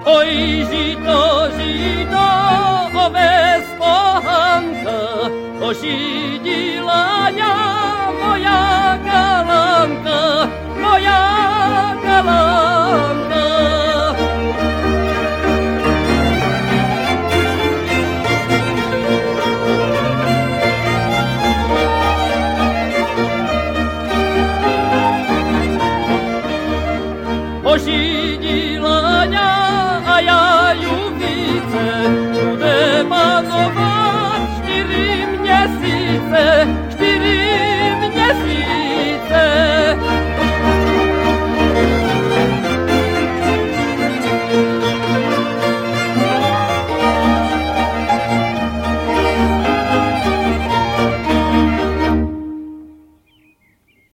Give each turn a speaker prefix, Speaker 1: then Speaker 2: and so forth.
Speaker 1: Oj, žito, žito, oves pohanka, ošidila ňa moja galanka, moja galanka. Ošidila ňa a ja ju více, bude panovať 4 měsíce.